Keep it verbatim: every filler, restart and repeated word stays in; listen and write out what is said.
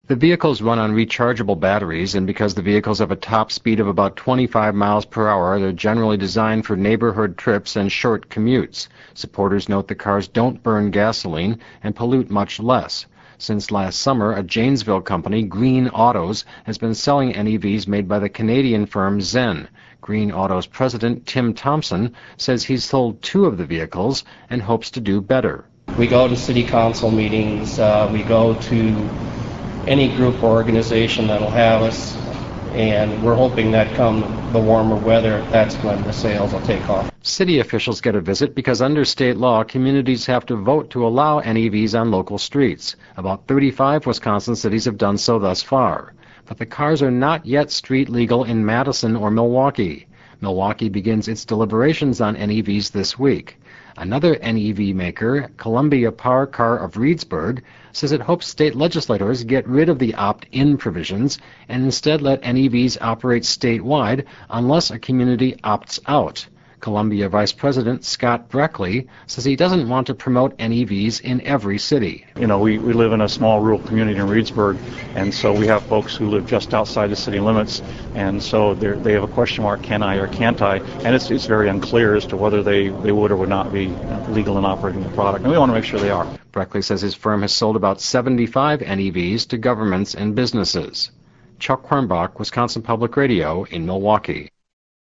The vehicles run on rechargeable batteries, and because the vehicles have a top speed of about twenty-five miles per hour, they're generally designed for neighborhood trips and short commutes. Supporters note the cars don't burn gasoline and pollute much less. Since last summer, a Janesville company, Green Autos, has been selling N E Vs made by the Canadian firm Zen. Green Autos president Tim Thompson says he's sold two of the vehicles and hopes to do better. We go to city council meetings, uh, we go to any group or organization that'll have us, and we're hoping that come the warmer weather, that's when the sales will take off. City officials get a visit because under state law, communities have to vote to allow N E Vs on local streets. About thirty-five Wisconsin cities have done so thus far. But the cars are not yet street legal in Madison or Milwaukee. Milwaukee begins its deliberations on N E Vs this week. Another N E V maker, Columbia Power Car of Reedsburg, says it hopes state legislators get rid of the opt-in provisions and instead let N E Vs operate statewide unless a community opts out. Columbia Vice President Scott Breckley says he doesn't want to promote N E Vs in every city. You know, we, we live in a small rural community in Reedsburg, and so we have folks who live just outside the city limits, and so they have a question mark, can I or can't I? And it's, it's very unclear as to whether they, they would or would not be legal in operating the product, and we want to make sure they are. Breckley says his firm has sold about seventy-five N E Vs to governments and businesses. Chuck Hornbach, Wisconsin Public Radio in Milwaukee.